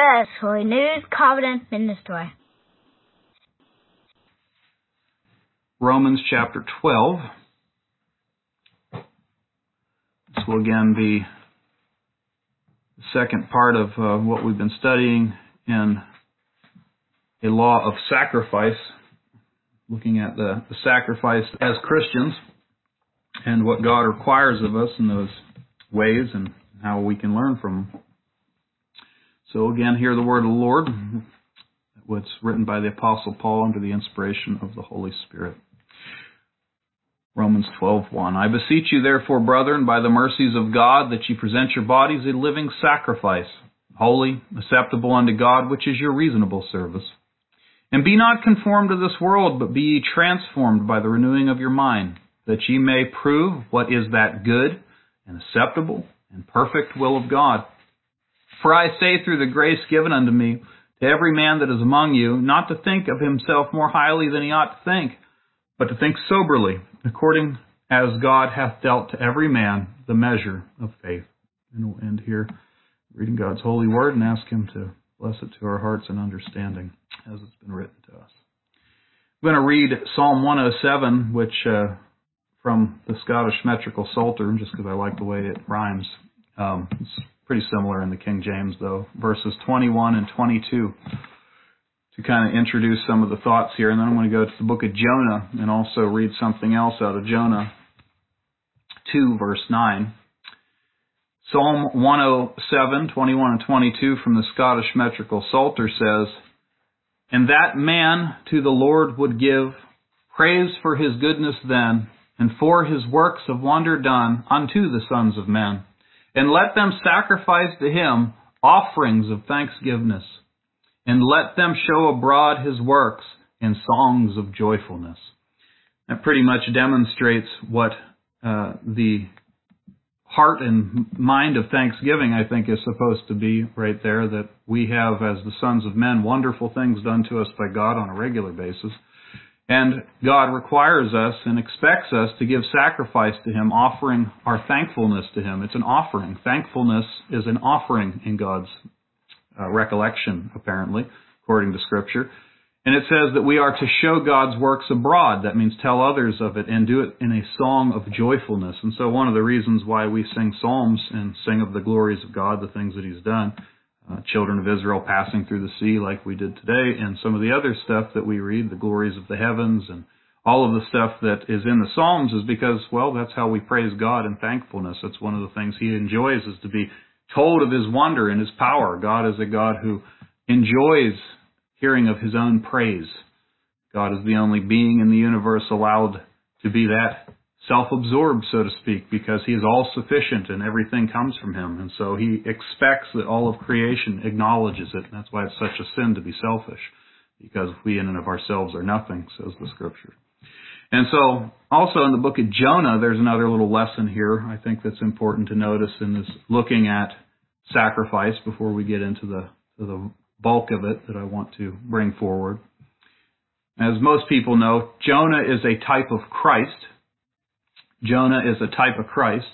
First Holy News Covenant Ministry. Romans chapter 12. This will again be the second part of what we've been studying in a law of sacrifice, looking at the sacrifice as Christians and what God requires of us in those ways and how we can learn from them. So again, hear the word of the Lord, what's written by the Apostle Paul under the inspiration of the Holy Spirit. Romans 12:1. I beseech you therefore, brethren, by the mercies of God, that ye present your bodies a living sacrifice, holy, acceptable unto God, which is your reasonable service. And be not conformed to this world, but be ye transformed by the renewing of your mind, that ye may prove what is that good and acceptable and perfect will of God. For I say through the grace given unto me, to every man that is among you, not to think of himself more highly than he ought to think, but to think soberly, according as God hath dealt to every man the measure of faith. And we'll end here reading God's holy word and ask Him to bless it to our hearts and understanding as it's been written to us. I'm going to read Psalm 107, which from the Scottish Metrical Psalter, just because I like the way it rhymes. It's pretty similar in the King James, though. Verses 21 and 22 to kind of introduce some of the thoughts here. And then I'm going to go to the book of Jonah and also read something else out of Jonah 2, verse 9. Psalm 107, 21 and 22 from the Scottish Metrical Psalter says, And that man to the Lord would give praise for His goodness then, and for His works of wonder done unto the sons of men. And let them sacrifice to Him offerings of thanksgiving, and let them show abroad His works in songs of joyfulness. That pretty much demonstrates what the heart and mind of thanksgiving, I think, is supposed to be right there, that we have, as the sons of men, wonderful things done to us by God on a regular basis. And God requires us and expects us to give sacrifice to Him, offering our thankfulness to Him. It's an offering. Thankfulness is an offering in God's recollection, apparently, according to Scripture. And it says that we are to show God's works abroad. That means tell others of it and do it in a song of joyfulness. And so one of the reasons why we sing psalms and sing of the glories of God, the things that He's done, children of Israel passing through the sea like we did today, and some of the other stuff that we read, the glories of the heavens and all of the stuff that is in the Psalms, is because, well, that's how we praise God in thankfulness. That's one of the things He enjoys, is to be told of His wonder and His power. God is a God who enjoys hearing of His own praise. God is the only being in the universe allowed to be that self-absorbed, so to speak, because He is all-sufficient and everything comes from Him. And so He expects that all of creation acknowledges it. And that's why it's such a sin to be selfish, because we in and of ourselves are nothing, says the Scripture. And so also in the book of Jonah, there's another little lesson here I think that's important to notice in this looking at sacrifice before we get into the bulk of it that I want to bring forward. As most people know, Jonah is a type of Christ. Jonah is a type of Christ.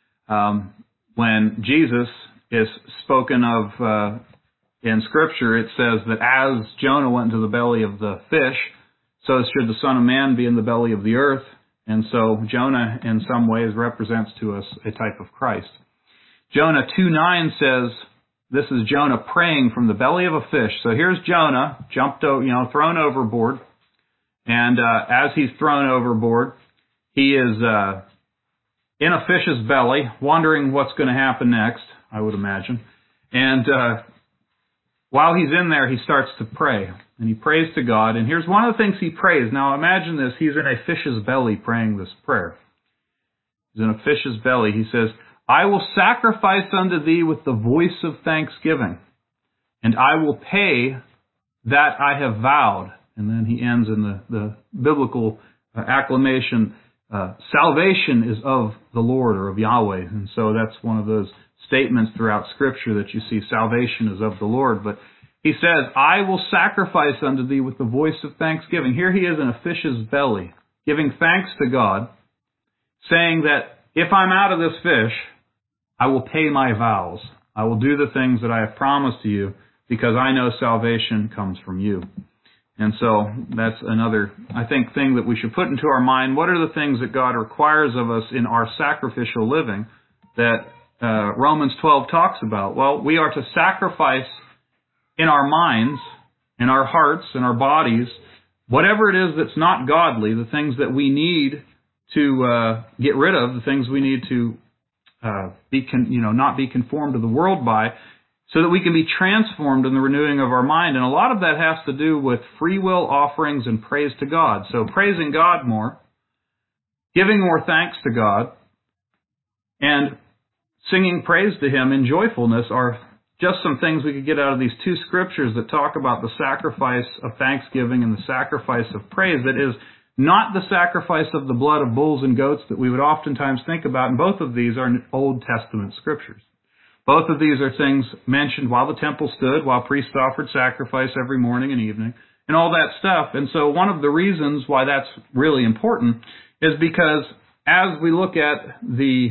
When Jesus is spoken of in Scripture, it says that as Jonah went into the belly of the fish, so should the Son of Man be in the belly of the earth. And so Jonah in some ways represents to us a type of Christ. Jonah 2:9 says, this is Jonah praying from the belly of a fish. So here's Jonah, thrown overboard. And as he's thrown overboard, he is in a fish's belly, wondering what's going to happen next, I would imagine. And while he's in there, he starts to pray. And he prays to God. And here's one of the things he prays. Now imagine this. He's in a fish's belly praying this prayer. He's in a fish's belly. He says, I will sacrifice unto thee with the voice of thanksgiving, and I will pay that I have vowed. And then he ends in the biblical acclamation, salvation is of the Lord, or of Yahweh. And so that's one of those statements throughout Scripture that you see, salvation is of the Lord. But he says, I will sacrifice unto thee with the voice of thanksgiving. Here he is in a fish's belly, giving thanks to God, saying that if I'm out of this fish, I will pay my vows. I will do the things that I have promised to you because I know salvation comes from you. And so that's another, I think, thing that we should put into our mind. What are the things that God requires of us in our sacrificial living that Romans 12 talks about? Well, we are to sacrifice in our minds, in our hearts, in our bodies, whatever it is that's not godly, the things that we need to get rid of, the things we need to not be conformed to the world by, so that we can be transformed in the renewing of our mind. And a lot of that has to do with free will offerings and praise to God. So praising God more, giving more thanks to God, and singing praise to Him in joyfulness are just some things we could get out of these two scriptures that talk about the sacrifice of thanksgiving and the sacrifice of praise. That is not the sacrifice of the blood of bulls and goats that we would oftentimes think about. And both of these are Old Testament scriptures. Both of these are things mentioned while the temple stood, while priests offered sacrifice every morning and evening, and all that stuff. And so one of the reasons why that's really important is because as we look at the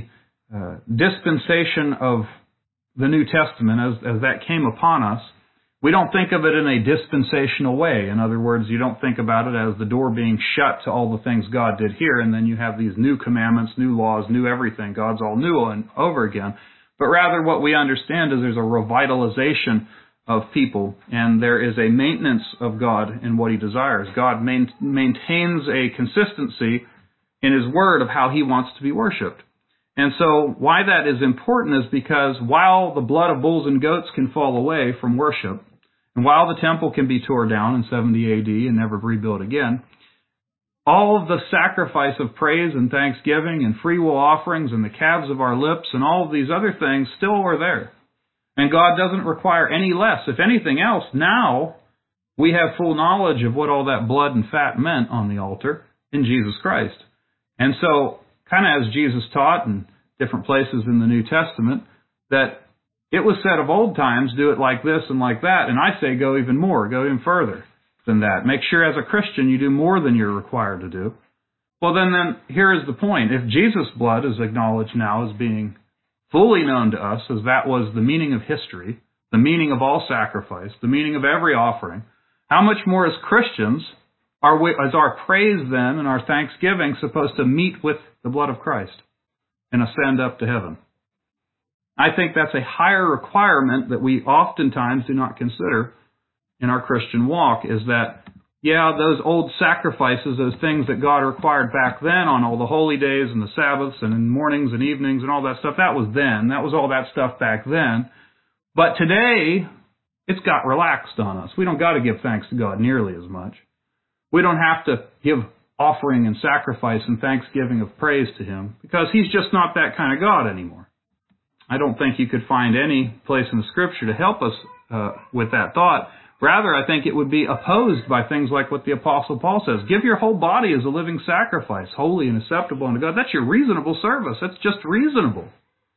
dispensation of the New Testament, as that came upon us, we don't think of it in a dispensational way. In other words, you don't think about it as the door being shut to all the things God did here, and then you have these new commandments, new laws, new everything. God's all new and over again. But rather what we understand is there's a revitalization of people, and there is a maintenance of God in what He desires. God maintains a consistency in His Word of how He wants to be worshipped. And so why that is important is because while the blood of bulls and goats can fall away from worship, and while the temple can be torn down in 70 AD and never rebuilt again, all of the sacrifice of praise and thanksgiving and free will offerings and the calves of our lips and all of these other things still are there. And God doesn't require any less. If anything else, now we have full knowledge of what all that blood and fat meant on the altar in Jesus Christ. And so, kind of as Jesus taught in different places in the New Testament, that it was said of old times, do it like this and like that. And I say go even more, go even further than that. Make sure as a Christian you do more than you're required to do. Well, then here is the point. If Jesus' blood is acknowledged now as being fully known to us, as that was the meaning of history, the meaning of all sacrifice, the meaning of every offering, how much more as Christians is our praise then and our thanksgiving supposed to meet with the blood of Christ and ascend up to heaven? I think that's a higher requirement that we oftentimes do not consider in our Christian walk, is that, those old sacrifices, those things that God required back then on all the holy days and the Sabbaths and in mornings and evenings and all that stuff, that was then. That was all that stuff back then. But today, it's got relaxed on us. We don't got to give thanks to God nearly as much. We don't have to give offering and sacrifice and thanksgiving of praise to Him because He's just not that kind of God anymore. I don't think you could find any place in the Scripture to help us with that thought. Rather, I think it would be opposed by things like what the Apostle Paul says. Give your whole body as a living sacrifice, holy and acceptable unto God. That's your reasonable service. That's just reasonable.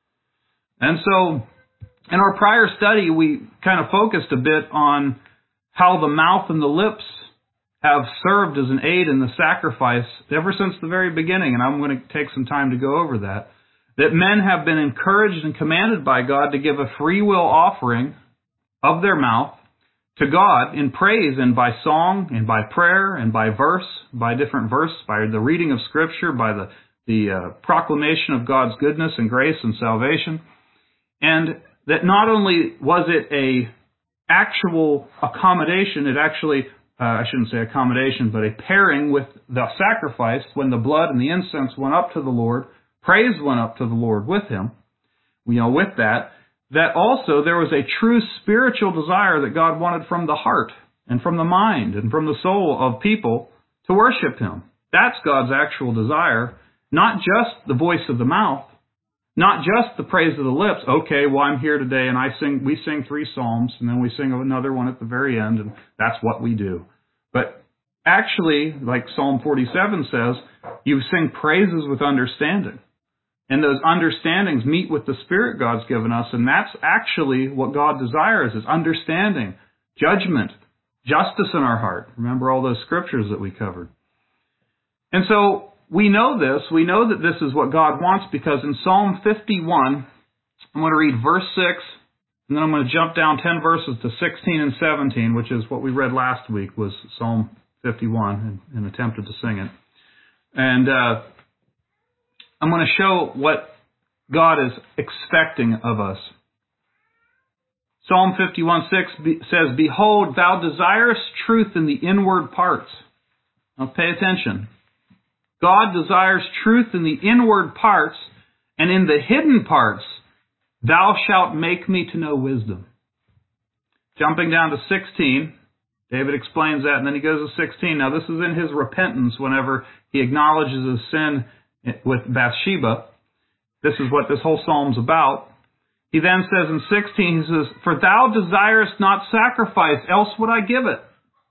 And so, in our prior study, we kind of focused a bit on how the mouth and the lips have served as an aid in the sacrifice ever since the very beginning, and I'm going to take some time to go over that. That men have been encouraged and commanded by God to give a free will offering of their mouth to God in praise and by song and by prayer and by verse, by different verse, by the reading of Scripture, by the proclamation of God's goodness and grace and salvation. And that not only was it a actual accommodation, it actually, I shouldn't say accommodation, but a pairing with the sacrifice when the blood and the incense went up to the Lord, praise went up to the Lord with Him, with that also there was a true spiritual desire that God wanted from the heart and from the mind and from the soul of people to worship Him. That's God's actual desire, not just the voice of the mouth, not just the praise of the lips. Okay, well, I'm here today and we sing 3 psalms and then we sing another one at the very end, and that's what we do. But actually, like Psalm 47 says, you sing praises with understanding. And those understandings meet with the Spirit God's given us, and that's actually what God desires, is understanding, judgment, justice in our heart. Remember all those scriptures that we covered. And so we know this. We know that this is what God wants because in Psalm 51, I'm going to read verse 6 And then I'm going to jump down 10 verses to 16 and 17, which is what we read last week, was Psalm 51, and attempted to sing it. And I'm going to show what God is expecting of us. Psalm 51:6 says, "Behold, thou desirest truth in the inward parts." Now pay attention. God desires truth in the inward parts, and in the hidden parts thou shalt make me to know wisdom. Jumping down to 16, David explains that, and then he goes to 16. Now this is in his repentance whenever he acknowledges his sin with Bathsheba. This is what this whole psalm's about. He then says in 16, he says, "For thou desirest not sacrifice, else would I give it."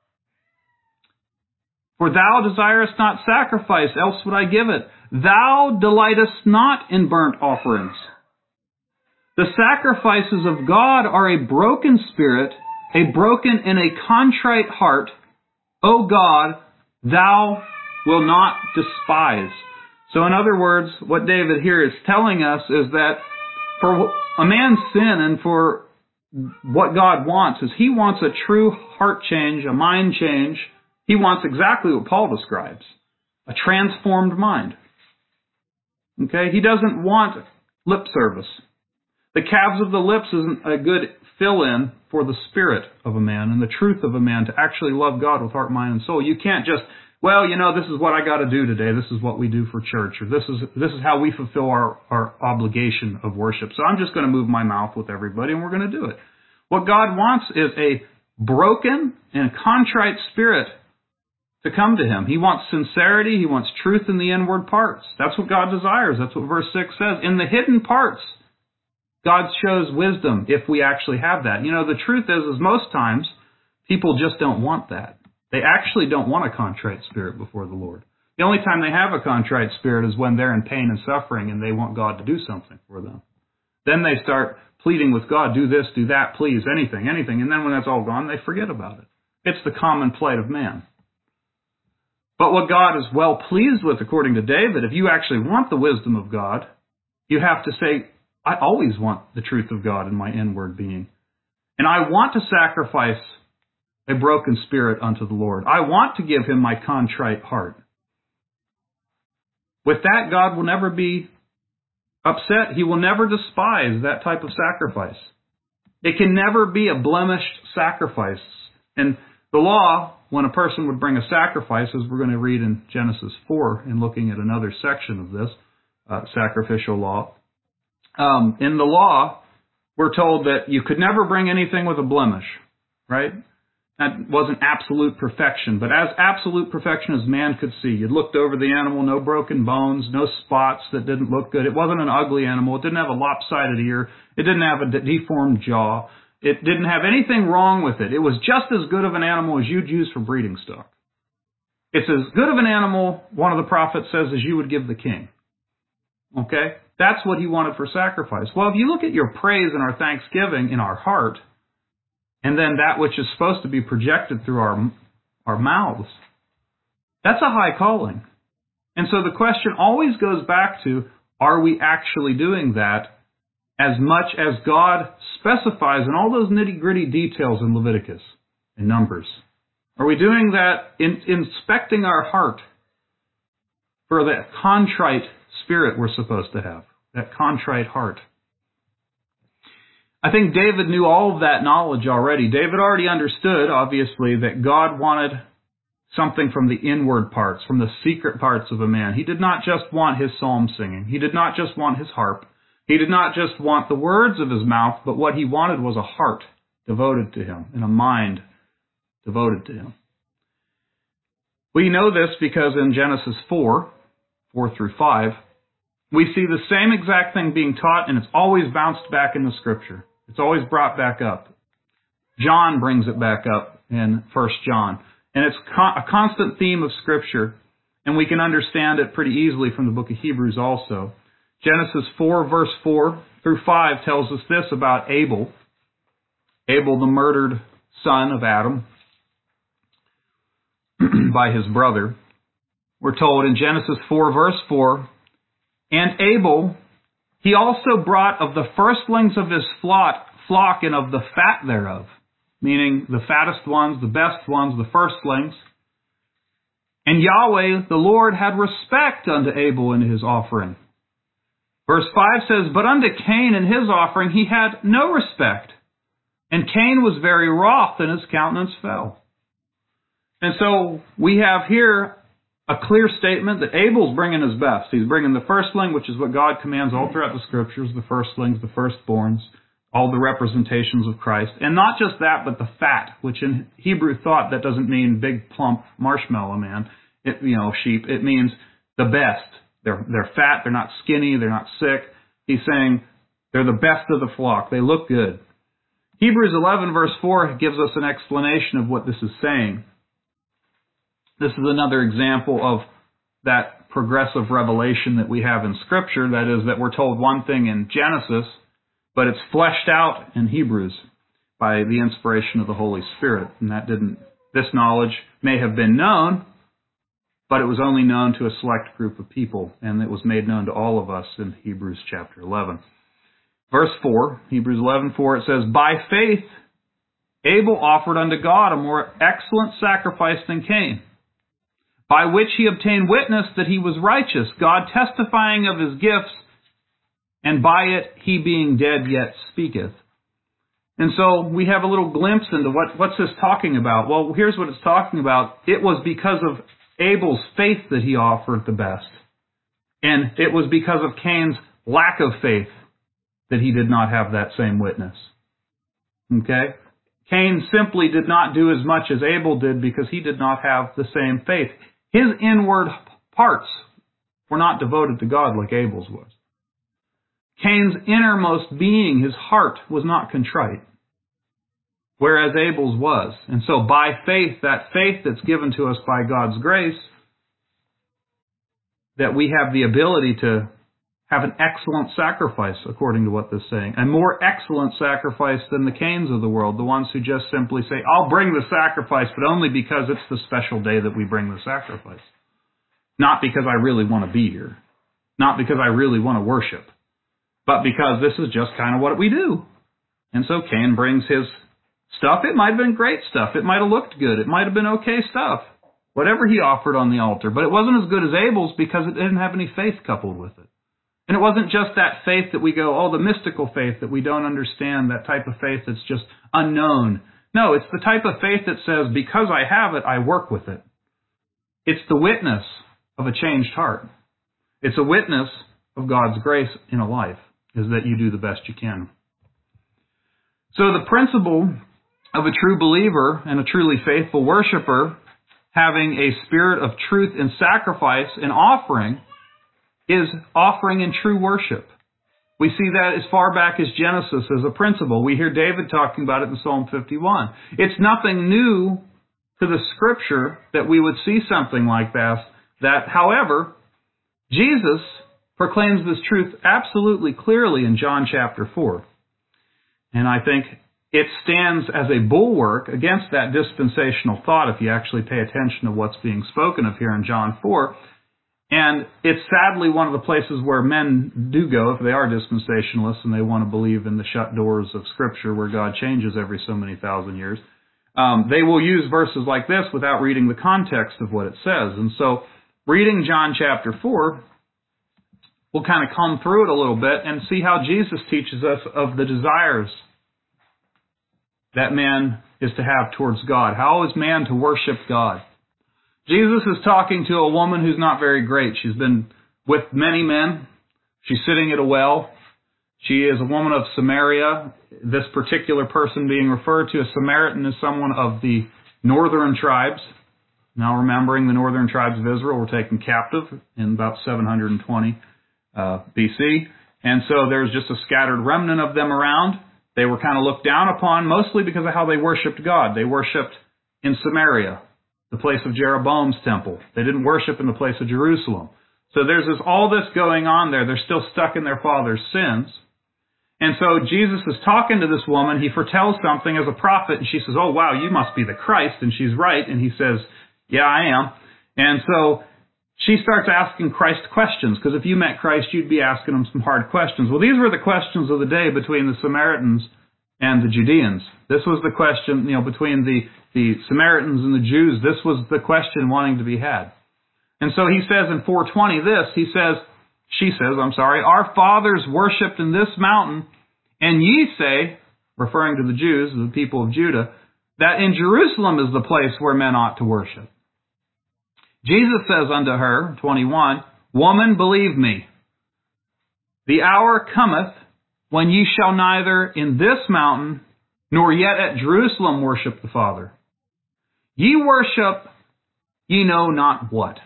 For thou desirest not sacrifice, else would I give it. Thou delightest not in burnt offerings. The sacrifices of God are a broken spirit, a broken and a contrite heart. O God, thou wilt not despise. So in other words, what David here is telling us is that for a man's sin and for what God wants is he wants a true heart change, a mind change. He wants exactly what Paul describes, a transformed mind. Okay? He doesn't want lip service. The calves of the lips isn't a good fill-in for the spirit of a man and the truth of a man to actually love God with heart, mind, and soul. You can't just, well, this is what I got to do today. This is what we do for church, or this is how we fulfill our obligation of worship. So I'm just going to move my mouth with everybody, and we're going to do it. What God wants is a broken and contrite spirit to come to Him. He wants sincerity. He wants truth in the inward parts. That's what God desires. That's what verse 6 says. In the hidden parts, God shows wisdom if we actually have that. The truth is most times, people just don't want that. They actually don't want a contrite spirit before the Lord. The only time they have a contrite spirit is when they're in pain and suffering and they want God to do something for them. Then they start pleading with God, do this, do that, please, anything. And then when that's all gone, they forget about it. It's the common plight of man. But what God is well pleased with, according to David, if you actually want the wisdom of God, you have to say, I always want the truth of God in my inward being. And I want to sacrifice a broken spirit unto the Lord. I want to give Him my contrite heart. With that, God will never be upset. He will never despise that type of sacrifice. It can never be a blemished sacrifice. And the law, when a person would bring a sacrifice, as we're going to read in Genesis 4, and looking at another section of this, sacrificial law. In the law, we're told that you could never bring anything with a blemish, right? That wasn't absolute perfection, but as absolute perfection as man could see. You looked over the animal, no broken bones, no spots that didn't look good. It wasn't an ugly animal. It didn't have a lopsided ear. It didn't have a deformed jaw. It didn't have anything wrong with it. It was just as good of an animal as you'd use for breeding stock. It's as good of an animal, one of the prophets says, as you would give the king. Okay? That's what he wanted for sacrifice. Well, if you look at your praise and our thanksgiving in our heart, and then that which is supposed to be projected through our mouths, that's a high calling. And so the question always goes back to, are we actually doing that as much as God specifies in all those nitty-gritty details in Leviticus and Numbers? Are we doing that in inspecting our heart for that contrite spirit we're supposed to have, that contrite heart? I think David knew all of that knowledge already. David already understood, obviously, that God wanted something from the inward parts, from the secret parts of a man. He did not just want his psalm singing. He did not just want his harp. He did not just want the words of his mouth, but what he wanted was a heart devoted to Him and a mind devoted to Him. We know this because in Genesis 4 through 5, we see the same exact thing being taught, and it's always bounced back in the Scripture. It's always brought back up. John brings it back up in 1 John. And it's a constant theme of Scripture, and we can understand it pretty easily from the book of Hebrews also. Genesis 4, verse 4 through 5 tells us this about Abel. Abel, the murdered son of Adam by his brother. We're told in Genesis 4, verse 4, and Abel, he also brought of the firstlings of his flock flock and of the fat thereof, meaning the fattest ones, the best ones, the firstlings. And Yahweh, the Lord, had respect unto Abel and his offering. Verse 5 says, But unto Cain and his offering he had no respect. And Cain was very wroth, and his countenance fell. And so we have here a clear statement that Abel's bringing his best. He's bringing the firstling, which is what God commands all throughout the Scriptures, the firstlings, the firstborns, all the representations of Christ. And not just that, but the fat, which in Hebrew thought that doesn't mean big, plump marshmallow man, sheep. It means the best. They're fat, they're not skinny, they're not sick. He's saying they're the best of the flock. They look good. Hebrews 11 verse 4 gives us an explanation of what this is saying. This is another example of that progressive revelation that we have in Scripture. That is, that we're told one thing in Genesis, but it's fleshed out in Hebrews by the inspiration of the Holy Spirit. And this knowledge may have been known, but it was only known to a select group of people, and it was made known to all of us in Hebrews chapter 11. Verse 4, Hebrews 11:4, it says, By faith Abel offered unto God a more excellent sacrifice than Cain, by which he obtained witness that he was righteous, God testifying of his gifts, and by it he being dead yet speaketh. And so we have a little glimpse into what's this talking about. Well, here's what it's talking about. It was because of Abel's faith that he offered the best. And it was because of Cain's lack of faith that he did not have that same witness. Okay? Cain simply did not do as much as Abel did because he did not have the same faith. His inward parts were not devoted to God like Abel's was. Cain's innermost being, his heart, was not contrite, whereas Abel's was. And so by faith, that faith that's given to us by God's grace, that we have the ability to have an excellent sacrifice, according to what this is saying. A more excellent sacrifice than the Cains of the world, the ones who just simply say, I'll bring the sacrifice, but only because it's the special day that we bring the sacrifice. Not because I really want to be here. Not because I really want to worship. But because this is just kind of what we do. And so Cain brings his stuff. It might have been great stuff. It might have looked good. It might have been okay stuff. Whatever he offered on the altar. But it wasn't as good as Abel's because it didn't have any faith coupled with it. And it wasn't just that faith that we go, the mystical faith that we don't understand, that type of faith that's just unknown. No, it's the type of faith that says, because I have it, I work with it. It's the witness of a changed heart. It's a witness of God's grace in a life, is that you do the best you can. So the principle of a true believer and a truly faithful worshiper having a spirit of truth and sacrifice and offering is offering in true worship. We see that as far back as Genesis as a principle. We hear David talking about it in Psalm 51. It's nothing new to the Scripture that we would see something like that. However, Jesus proclaims this truth absolutely clearly in John chapter 4. And I think it stands as a bulwark against that dispensational thought if you actually pay attention to what's being spoken of here in John 4. And it's sadly one of the places where men do go if they are dispensationalists and they want to believe in the shut doors of Scripture where God changes every so many thousand years. They will use verses like this without reading the context of what it says. And so reading John chapter 4, we'll kind of come through it a little bit and see how Jesus teaches us of the desires that man is to have towards God. How is man to worship God? Jesus is talking to a woman who's not very great. She's been with many men. She's sitting at a well. She is a woman of Samaria. This particular person being referred to as Samaritan is someone of the northern tribes. Now remembering the northern tribes of Israel were taken captive in about 720 BC. And so there's just a scattered remnant of them around. They were kind of looked down upon mostly because of how they worshipped God. They worshipped in Samaria, the place of Jeroboam's temple. They didn't worship in the place of Jerusalem. So there's all this going on there. They're still stuck in their father's sins. And so Jesus is talking to this woman. He foretells something as a prophet, and she says, oh, wow, you must be the Christ. And she's right. And he says, yeah, I am. And so she starts asking Christ questions, because if you met Christ, you'd be asking him some hard questions. Well, these were the questions of the day between the Samaritans and the Judeans. This was the question, between the Samaritans and the Jews. This was the question wanting to be had. And so he says in 4:20 this, she says, our fathers worshipped in this mountain, and ye say, referring to the Jews, the people of Judah, that in Jerusalem is the place where men ought to worship. Jesus says unto her, 21, Woman, believe me, the hour cometh when ye shall neither in this mountain nor yet at Jerusalem worship the Father. Ye worship ye know not what.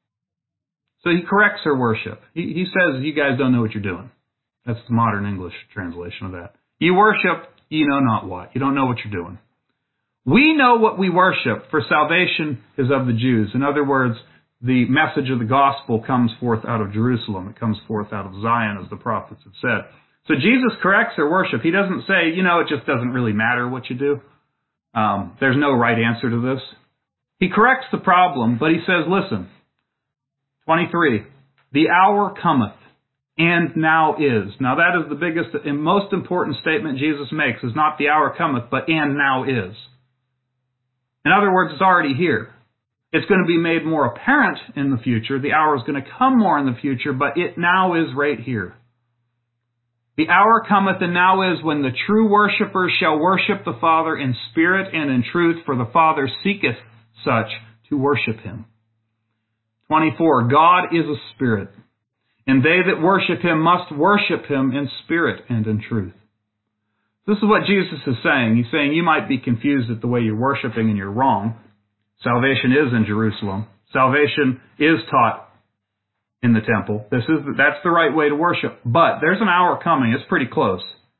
So he corrects her worship. He says, you guys don't know what you're doing. That's the modern English translation of that. Ye worship ye know not what. You don't know what you're doing. We know what we worship, for salvation is of the Jews. In other words, the message of the gospel comes forth out of Jerusalem. It comes forth out of Zion, as the prophets have said. So Jesus corrects their worship. He doesn't say, it just doesn't really matter what you do. There's no right answer to this. He corrects the problem, but he says, listen, 23, the hour cometh, and now is. Now that is the biggest and most important statement Jesus makes, is not the hour cometh, but and now is. In other words, it's already here. It's going to be made more apparent in the future. The hour is going to come more in the future, but it now is right here. The hour cometh and now is when the true worshippers shall worship the Father in spirit and in truth, for the Father seeketh such to worship him. 24, God is a spirit, and they that worship him must worship him in spirit and in truth. This is what Jesus is saying. He's saying you might be confused at the way you're worshiping and you're wrong. Salvation is in Jerusalem. Salvation is taught in the temple. That's the right way to worship. But there's an hour coming. It's pretty close.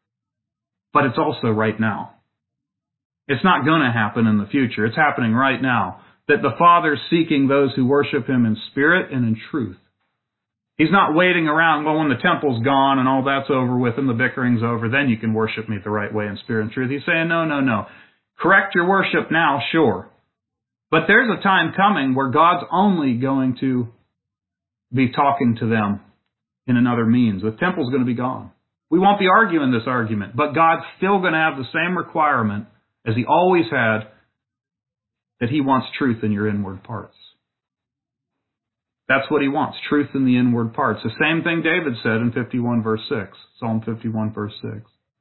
But it's also right now. It's not going to happen in the future. It's happening right now. That the Father's seeking those who worship him in spirit and in truth. He's not waiting around, when the temple's gone and all that's over with and the bickering's over, then you can worship me the right way in spirit and truth. He's saying, no. Correct your worship now, sure. But there's a time coming where God's only going to be talking to them in another means. The temple's going to be gone. We won't be arguing this argument, but God's still going to have the same requirement as he always had, that he wants truth in your inward parts. That's what he wants, truth in the inward parts. The same thing David said in 51 verse 6, Psalm 51 verse 6.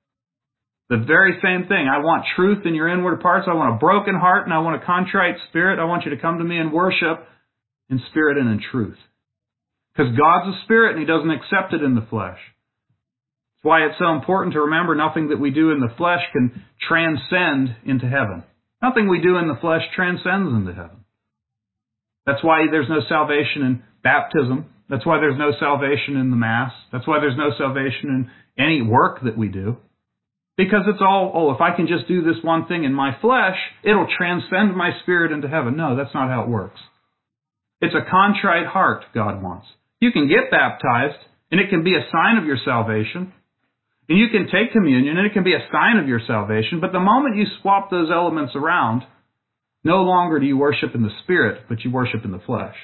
The very same thing. I want truth in your inward parts. I want a broken heart and I want a contrite spirit. I want you to come to me and worship in spirit and in truth. Because God's a spirit and he doesn't accept it in the flesh. That's why it's so important to remember nothing that we do in the flesh can transcend into heaven. Nothing we do in the flesh transcends into heaven. That's why there's no salvation in baptism. That's why there's no salvation in the Mass. That's why there's no salvation in any work that we do. Because it's all, if I can just do this one thing in my flesh, it'll transcend my spirit into heaven. No, that's not how it works. It's a contrite heart God wants. You can get baptized, and it can be a sign of your salvation. And you can take communion, and it can be a sign of your salvation. But the moment you swap those elements around, no longer do you worship in the spirit, but you worship in the flesh.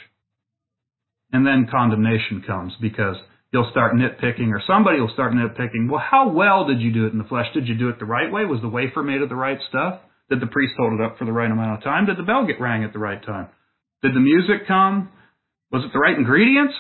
And then condemnation comes, because you'll start nitpicking, or somebody will start nitpicking. Well, how well did you do it in the flesh? Did you do it the right way? Was the wafer made of the right stuff? Did the priest hold it up for the right amount of time? Did the bell get rang at the right time? Did the music come? Was it the right ingredients?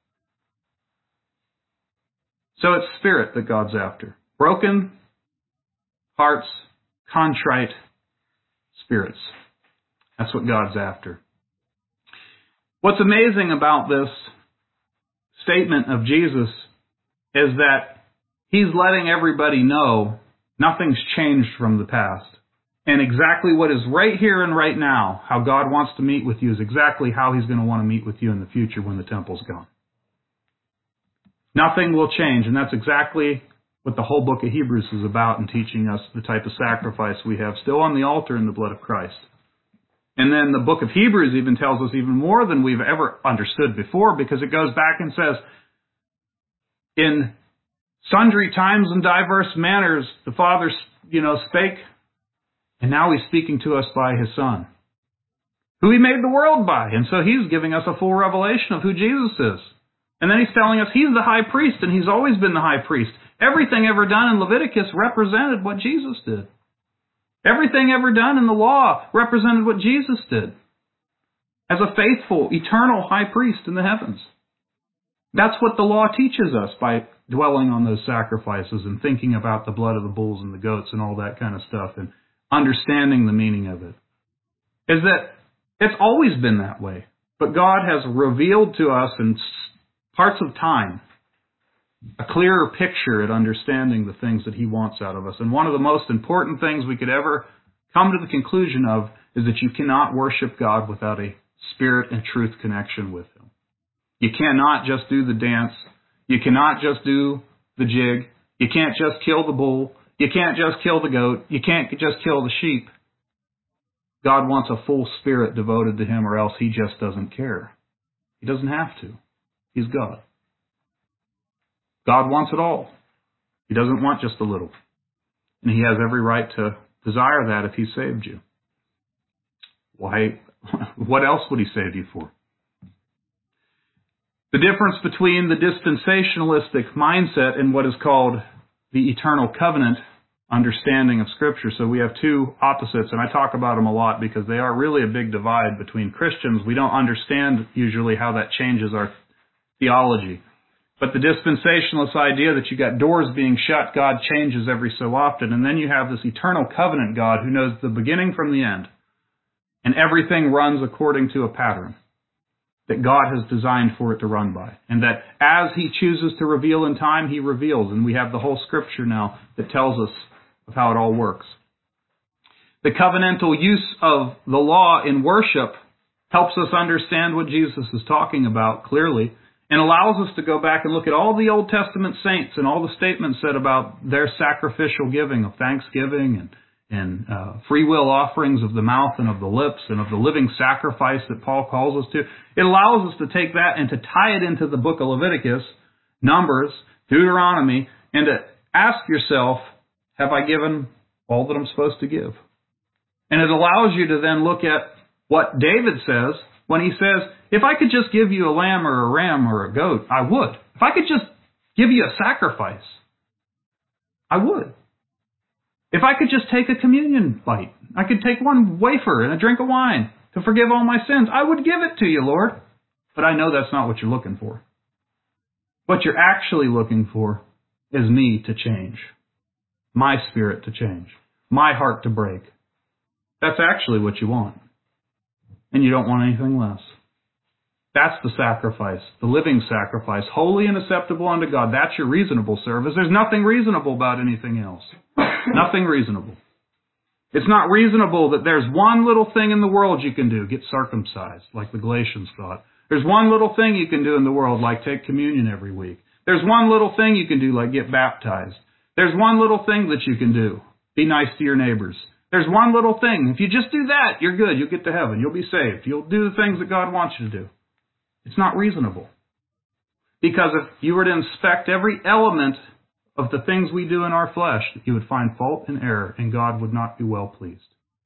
So it's spirit that God's after. Broken hearts, contrite spirits. That's what God's after. What's amazing about this statement of Jesus is that he's letting everybody know nothing's changed from the past. And exactly what is right here and right now, how God wants to meet with you, is exactly how he's going to want to meet with you in the future when the temple's gone. Nothing will change, and that's exactly what the whole book of Hebrews is about, in teaching us the type of sacrifice we have still on the altar in the blood of Christ. And then the book of Hebrews even tells us even more than we've ever understood before, because it goes back and says, in sundry times and diverse manners, the Father, spake, and now he's speaking to us by his Son, who he made the world by. And so he's giving us a full revelation of who Jesus is. And then he's telling us he's the high priest, and he's always been the high priest. Everything ever done in Leviticus represented what Jesus did. Everything ever done in the law represented what Jesus did as a faithful, eternal high priest in the heavens. That's what the law teaches us by dwelling on those sacrifices and thinking about the blood of the bulls and the goats and all that kind of stuff and understanding the meaning of it. Is that it's always been that way. But God has revealed to us in parts of time a clearer picture at understanding the things that He wants out of us. And one of the most important things we could ever come to the conclusion of is that you cannot worship God without a spirit and truth connection with Him. You cannot just do the dance. You cannot just do the jig. You can't just kill the bull. You can't just kill the goat. You can't just kill the sheep. God wants a full spirit devoted to Him, or else He just doesn't care. He doesn't have to. He's God. God wants it all. He doesn't want just a little. And He has every right to desire that if He saved you. Why? What else would He save you for? The difference between the dispensationalistic mindset and what is called the eternal covenant understanding of Scripture. So we have two opposites, and I talk about them a lot because they are really a big divide between Christians. We don't understand usually how that changes our theology. But the dispensationalist idea that you got doors being shut, God changes every so often, and then you have this eternal covenant God who knows the beginning from the end, and everything runs according to a pattern that God has designed for it to run by. And that as He chooses to reveal in time, He reveals. And we have the whole Scripture now that tells us of how it all works. The covenantal use of the law in worship helps us understand what Jesus is talking about clearly, and allows us to go back and look at all the Old Testament saints and all the statements said about their sacrificial giving of thanksgiving and free will offerings of the mouth and of the lips and of the living sacrifice that Paul calls us to. It allows us to take that and to tie it into the book of Leviticus, Numbers, Deuteronomy, and to ask yourself, have I given all that I'm supposed to give? And it allows you to then look at what David says when he says, if I could just give you a lamb or a ram or a goat, I would. If I could just give you a sacrifice, I would. If I could just take a communion bite, I could take one wafer and a drink of wine to forgive all my sins, I would give it to you, Lord. But I know that's not what you're looking for. What you're actually looking for is me to change, my spirit to change, my heart to break. That's actually what you want. And you don't want anything less. That's the sacrifice, the living sacrifice, holy and acceptable unto God. That's your reasonable service. There's nothing reasonable about anything else. Nothing reasonable. It's not reasonable that there's one little thing in the world you can do, get circumcised, like the Galatians thought. There's one little thing you can do in the world, like take communion every week. There's one little thing you can do, like get baptized. There's one little thing that you can do, be nice to your neighbors. There's one little thing. If you just do that, you're good. You'll get to heaven. You'll be saved. You'll do the things that God wants you to do. It's not reasonable. Because if you were to inspect every element of the things we do in our flesh, you would find fault and error, and God would not be well pleased.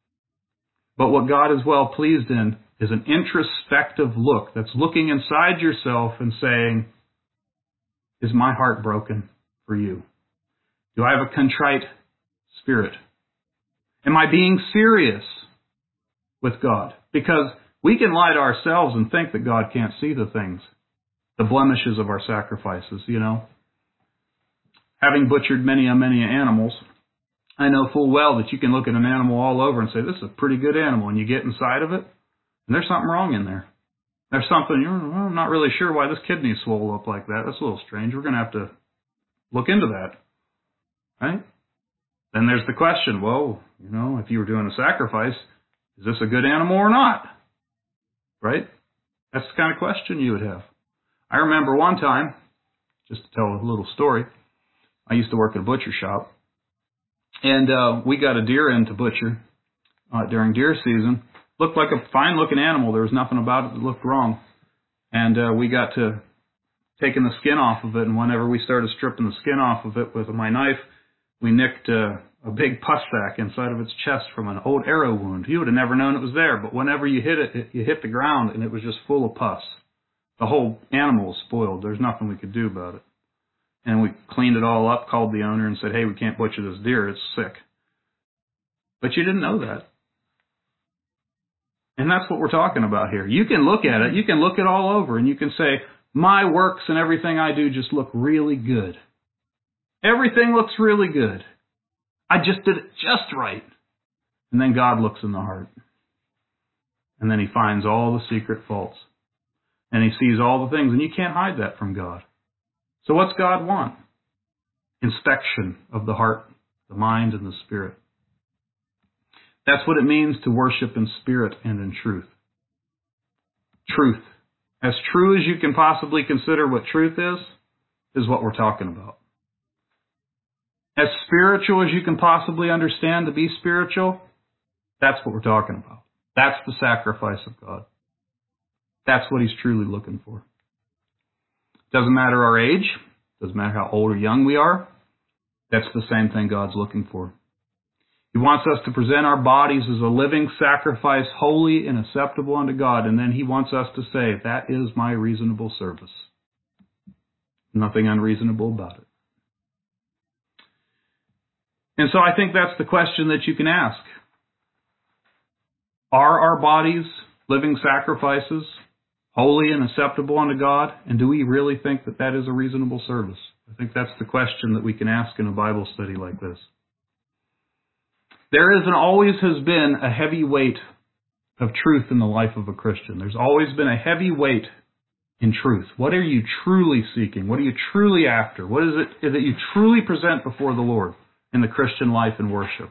But what God is well pleased in is an introspective look that's looking inside yourself and saying, is my heart broken for you? Do I have a contrite spirit? Am I being serious with God? Because we can lie to ourselves and think that God can't see the things, the blemishes of our sacrifices, you know. Having butchered many animals, I know full well that you can look at an animal all over and say, this is a pretty good animal, and you get inside of it, and there's something wrong in there. There's something, I'm not really sure why this kidney's swollen up like that. That's a little strange. We're going to have to look into that. Right? Then there's the question, well, you know, if you were doing a sacrifice, is this a good animal or not? Right? That's the kind of question you would have. I remember one time, just to tell a little story, I used to work at a butcher shop, and we got a deer in to butcher during deer season. Looked like a fine-looking animal. There was nothing about it that looked wrong. And we got to taking the skin off of it, and whenever we started stripping the skin off of it with my knife, we nicked a big pus sac inside of its chest from an old arrow wound. You would have never known it was there, but whenever you hit it, you hit the ground, and it was just full of pus. The whole animal was spoiled. There's nothing we could do about it. And we cleaned it all up, called the owner and said, hey, we can't butcher this deer, it's sick. But you didn't know that. And that's what we're talking about here. You can look at it, you can look it all over, and you can say, my works and everything I do just look really good. Everything looks really good. I just did it just right. And then God looks in the heart. And then he finds all the secret faults. And he sees all the things, and you can't hide that from God. So what's God want? Inspection of the heart, the mind, and the spirit. That's what it means to worship in spirit and in truth. Truth. As true as you can possibly consider what truth is what we're talking about. As spiritual as you can possibly understand to be spiritual, that's what we're talking about. That's the sacrifice of God. That's what he's truly looking for. Doesn't matter our age. Doesn't matter how old or young we are. That's the same thing God's looking for. He wants us to present our bodies as a living sacrifice, holy and acceptable unto God. And then he wants us to say, that is my reasonable service. Nothing unreasonable about it. And so I think that's the question that you can ask. Are our bodies living sacrifices, holy and acceptable unto God? And do we really think that that is a reasonable service? I think that's the question that we can ask in a Bible study like this. There is and always has been a heavy weight of truth in the life of a Christian. There's always been a heavy weight in truth. What are you truly seeking? What are you truly after? What is it that you truly present before the Lord in the Christian life and worship?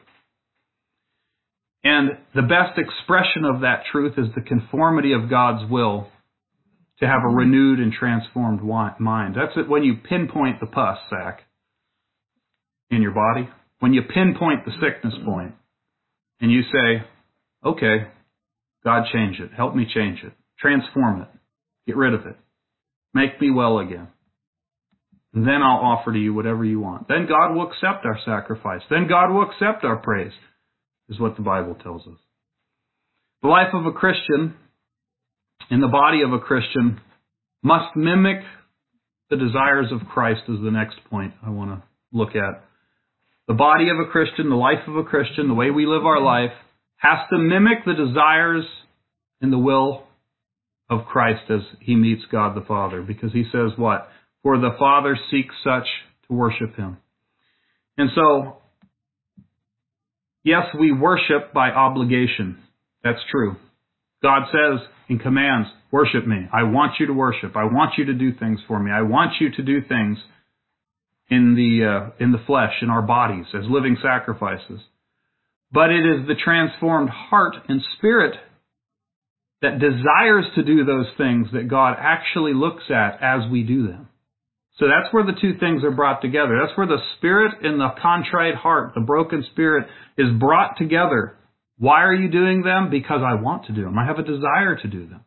And the best expression of that truth is the conformity of God's will to have a renewed and transformed mind. That's it when you pinpoint the pus sac in your body. When you pinpoint the sickness point and you say, okay, God, change it. Help me change it. Transform it. Get rid of it. Make me well again. And then I'll offer to you whatever you want. Then God will accept our sacrifice. Then God will accept our praise, is what the Bible tells us. The life of a Christian and the body of a Christian must mimic the desires of Christ, is the next point I want to look at. The body of a Christian, the life of a Christian, the way we live our life, has to mimic the desires and the will of Christ as he meets God the Father. Because he says what? For the Father seeks such to worship him. And so, yes, we worship by obligation. That's true. God says in commands, worship me. I want you to worship. I want you to do things for me. I want you to do things in the flesh, in our bodies, as living sacrifices. But it is the transformed heart and spirit that desires to do those things that God actually looks at as we do them. So that's where the two things are brought together. That's where the spirit and the contrite heart, the broken spirit, is brought together. Why are you doing them? Because I want to do them. I have a desire to do them.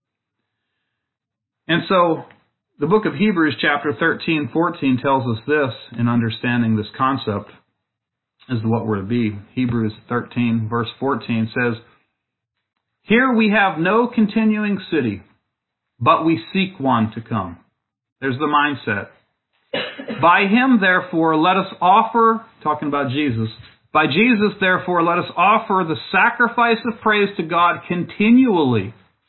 And so the book of Hebrews chapter 13, 14 tells us this in understanding this concept as to what we're to be. Hebrews 13 verse 14 says, here we have no continuing city, but we seek one to come. There's the mindset. By him, therefore, let us offer, talking about Jesus, by Jesus, therefore, let us offer the sacrifice of praise to God continually.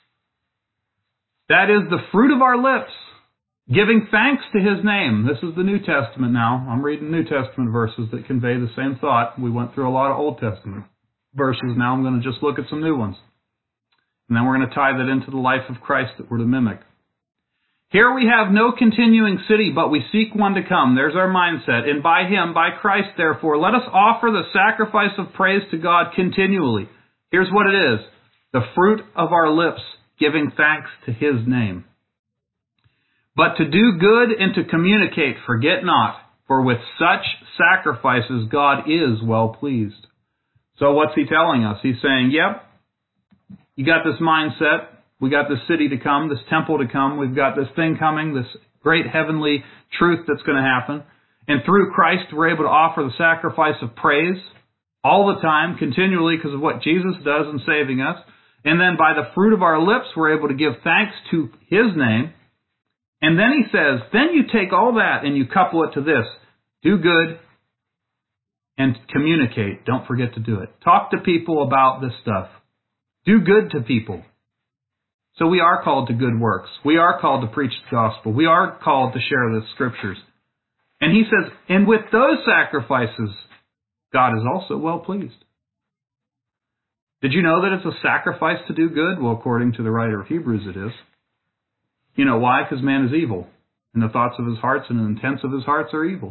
That is the fruit of our lips, giving thanks to his name. This is the New Testament now. I'm reading New Testament verses that convey the same thought. We went through a lot of Old Testament verses. Now I'm going to just look at some new ones. And then we're going to tie that into the life of Christ that we're to mimic. Here we have no continuing city, but we seek one to come. There's our mindset. And by him, by Christ, therefore, let us offer the sacrifice of praise to God continually. Here's what it is. The fruit of our lips, giving thanks to his name. But to do good and to communicate, forget not, for with such sacrifices God is well pleased. So what's he telling us? He's saying, yep, you got this mindset. We got this city to come, this temple to come. We've got this thing coming, this great heavenly truth that's going to happen. And through Christ, we're able to offer the sacrifice of praise all the time, continually, because of what Jesus does in saving us. And then by the fruit of our lips, we're able to give thanks to his name. And then he says, then you take all that and you couple it to this. Do good and communicate. Don't forget to do it. Talk to people about this stuff. Do good to people. So we are called to good works. We are called to preach the gospel. We are called to share the scriptures. And he says, and with those sacrifices, God is also well pleased. Did you know that it's a sacrifice to do good? Well, according to the writer of Hebrews, it is. You know why? Because man is evil, and the thoughts of his hearts and the intents of his hearts are evil.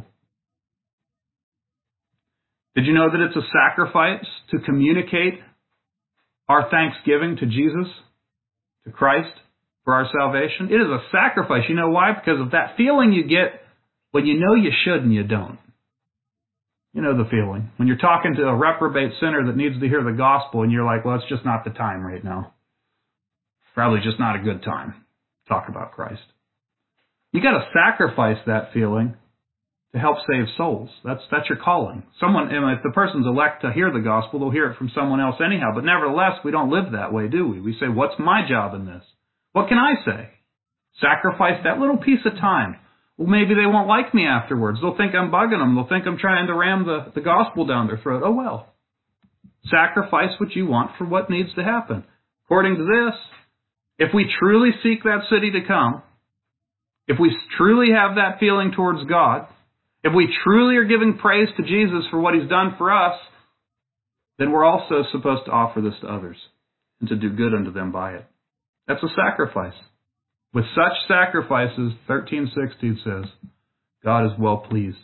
Did you know that it's a sacrifice to communicate our thanksgiving to Jesus, to Christ, for our salvation? It is a sacrifice. You know why? Because of that feeling you get when you know you should and you don't. You know the feeling. When you're talking to a reprobate sinner that needs to hear the gospel and you're like, well, it's just not the time right now. Probably just not a good time to talk about Christ. You got to sacrifice that feeling to help save souls. That's your calling. If the person's elect to hear the gospel, they'll hear it from someone else anyhow. But nevertheless, we don't live that way, do we? We say, what's my job in this? What can I say? Sacrifice that little piece of time. Well, maybe they won't like me afterwards. They'll think I'm bugging them. They'll think I'm trying to ram the gospel down their throat. Oh, well. Sacrifice what you want for what needs to happen. According to this, if we truly seek that city to come, if we truly have that feeling towards God, if we truly are giving praise to Jesus for what he's done for us, then we're also supposed to offer this to others and to do good unto them by it. That's a sacrifice. With such sacrifices, 13:16 says, God is well pleased.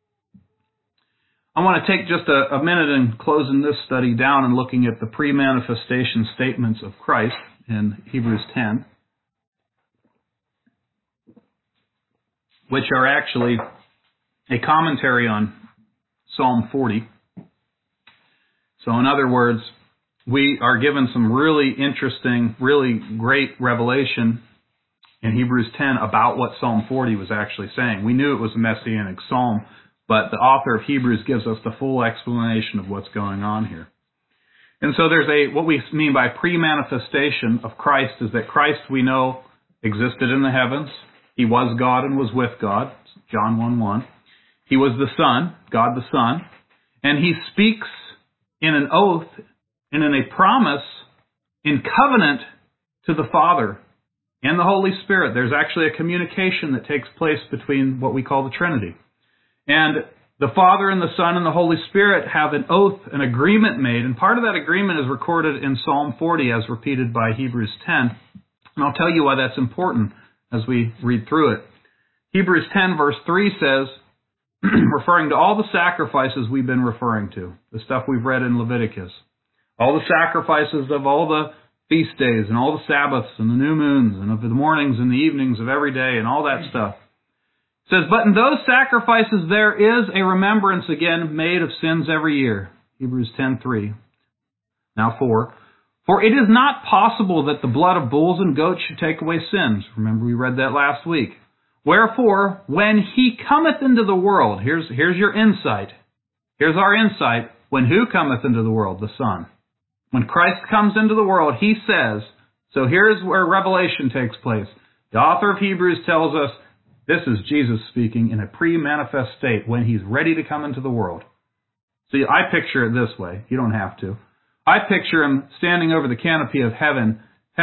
I want to take just a minute in closing this study down and looking at the pre-manifestation statements of Christ in Hebrews 10, which are actually a commentary on Psalm 40. So in other words, we are given some really interesting, really great revelation in Hebrews 10 about what Psalm 40 was actually saying. We knew it was a messianic psalm, but the author of Hebrews gives us the full explanation of what's going on here. And so what we mean by pre-manifestation of Christ is that Christ, we know, existed in the heavens. He was God and was with God. John 1:1. He was the Son, God the Son, and he speaks in an oath and in a promise in covenant to the Father and the Holy Spirit. There's actually a communication that takes place between what we call the Trinity. And the Father and the Son and the Holy Spirit have an oath, an agreement made, and part of that agreement is recorded in Psalm 40 as repeated by Hebrews 10. And I'll tell you why that's important as we read through it. Hebrews 10 verse 3 says, referring to all the sacrifices we've been referring to, the stuff we've read in Leviticus, all the sacrifices of all the feast days and all the Sabbaths and the new moons and of the mornings and the evenings of every day and all that stuff. It says, but in those sacrifices there is a remembrance again made of sins every year. Hebrews 10:3. Now 4. For it is not possible that the blood of bulls and goats should take away sins. Remember we read that last week. Wherefore, when he cometh into the world, here's your insight. Here's our insight. When who cometh into the world? The Son. When Christ comes into the world, he says, so here's where revelation takes place. The author of Hebrews tells us this is Jesus speaking in a pre-manifest state when he's ready to come into the world. See, I picture it this way. You don't have to. I picture him standing over the canopy of heaven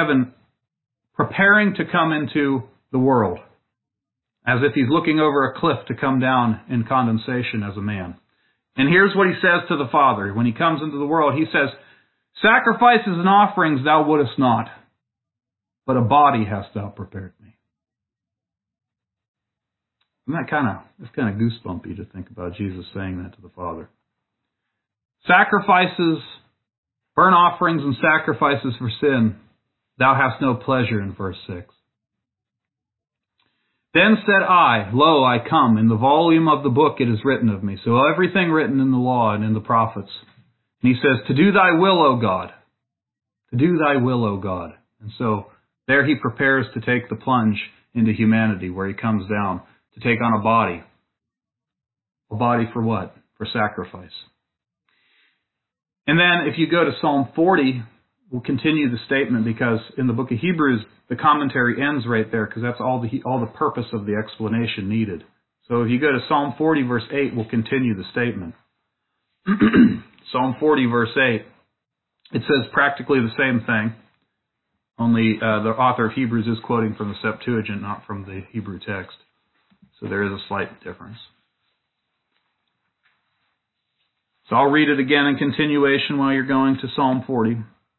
preparing to come into the world, as if he's looking over a cliff to come down in condensation as a man. And here's what he says to the Father. When he comes into the world, he says, sacrifices and offerings thou wouldest not, but a body hast thou prepared me. Isn't that it's kind of goosebumpy to think about Jesus saying that to the Father. Sacrifices, burnt offerings and sacrifices for sin, thou hast no pleasure in verse 6. Then said I, lo, I come. In the volume of the book it is written of me. So everything written in the law and in the prophets. And he says, to do thy will, O God. To do thy will, O God. And so there he prepares to take the plunge into humanity, where he comes down to take on a body. A body for what? For sacrifice. And then if you go to Psalm 40, we'll continue the statement because in the book of Hebrews, the commentary ends right there because that's all the purpose of the explanation needed. So if you go to Psalm 40, verse 8, we'll continue the statement. Psalm 40, verse 8, it says practically the same thing, only the author of Hebrews is quoting from the Septuagint, not from the Hebrew text. So there is a slight difference. So I'll read it again in continuation while you're going to Psalm 40.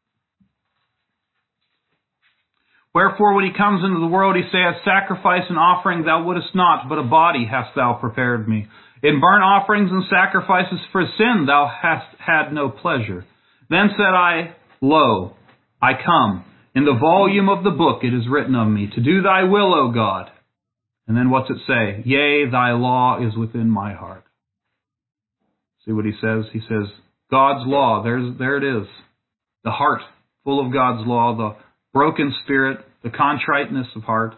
Wherefore, when he comes into the world, he saith, Sacrifice and offering thou wouldest not, but a body hast thou prepared me. In burnt offerings and sacrifices for sin thou hast had no pleasure. Then said I, Lo, I come. In the volume of the book it is written of me, to do thy will, O God. And then what's it say? Yea, thy law is within my heart. See what he says? He says, God's law, there it is. The heart, full of God's law, the broken spirit, the contriteness of heart.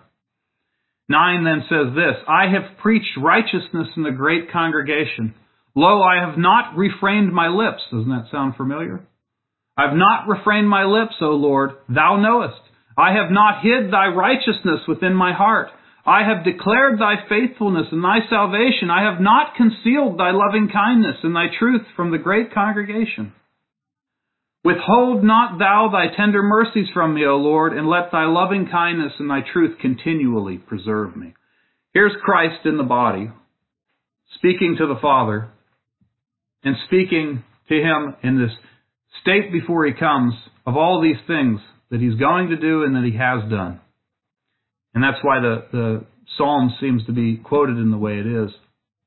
9 then says this, I have preached righteousness in the great congregation. Lo, I have not refrained my lips. Doesn't that sound familiar? I have not refrained my lips, O Lord, thou knowest. I have not hid thy righteousness within my heart. I have declared thy faithfulness and thy salvation. I have not concealed thy loving kindness and thy truth from the great congregation. Withhold not thou thy tender mercies from me, O Lord, and let thy loving kindness and thy truth continually preserve me. Here's Christ in the body, speaking to the Father, and speaking to him in this state before he comes of all these things that he's going to do and that he has done. And that's why the Psalm seems to be quoted in the way it is.